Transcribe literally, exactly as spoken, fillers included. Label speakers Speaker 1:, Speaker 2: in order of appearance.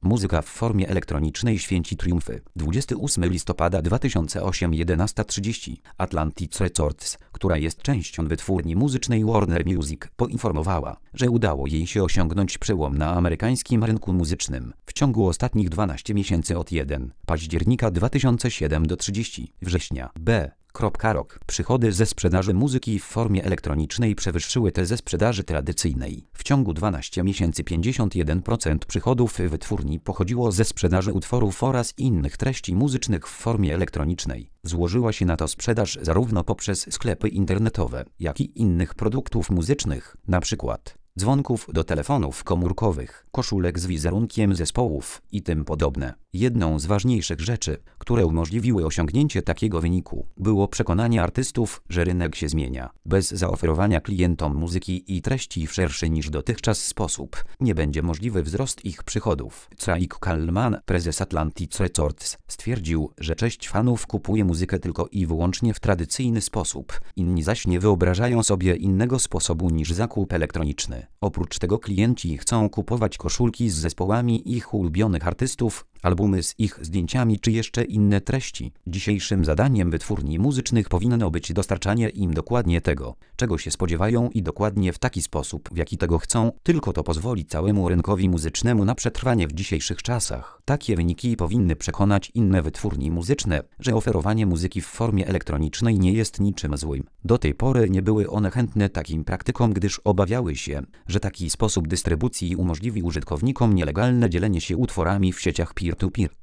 Speaker 1: Muzyka w formie elektronicznej święci triumfy. dwudziestego ósmego listopada dwa tysiące ósmego jedenasta trzydzieści Atlantic Records, która jest częścią wytwórni muzycznej Warner Music, poinformowała, że udało jej się osiągnąć przełom na amerykańskim rynku muzycznym. W ciągu ostatnich dwunastu miesięcy od pierwszego października dwa tysiące siódmego do trzeciego września B. Rok. Przychody ze sprzedaży muzyki w formie elektronicznej przewyższyły te ze sprzedaży tradycyjnej. W ciągu dwunastu miesięcy pięćdziesiąt jeden procent przychodów wytwórni pochodziło ze sprzedaży utworów oraz innych treści muzycznych w formie elektronicznej. Złożyła się na to sprzedaż zarówno poprzez sklepy internetowe, jak i innych produktów muzycznych, np. dzwonków do telefonów komórkowych, koszulek z wizerunkiem zespołów i tym podobne. Jedną z ważniejszych rzeczy, które umożliwiły osiągnięcie takiego wyniku, było przekonanie artystów, że rynek się zmienia. Bez zaoferowania klientom muzyki i treści w szerszy niż dotychczas sposób nie będzie możliwy wzrost ich przychodów. Craig Kallman, prezes Atlantic Records, stwierdził, że część fanów kupuje muzykę tylko i wyłącznie w tradycyjny sposób, inni zaś nie wyobrażają sobie innego sposobu niż zakup elektroniczny. Oprócz tego klienci chcą kupować koszulki z zespołami ich ulubionych artystów, albumy z ich zdjęciami czy jeszcze inne treści. Dzisiejszym zadaniem wytwórni muzycznych powinno być dostarczanie im dokładnie tego, czego się spodziewają i dokładnie w taki sposób, w jaki tego chcą. Tylko to pozwoli całemu rynkowi muzycznemu na przetrwanie w dzisiejszych czasach. Takie wyniki powinny przekonać inne wytwórnie muzyczne, że oferowanie muzyki w formie elektronicznej nie jest niczym złym. Do tej pory nie były one chętne takim praktykom, gdyż obawiały się, że taki sposób dystrybucji umożliwi użytkownikom nielegalne dzielenie się utworami w sieciach peer-to-peer.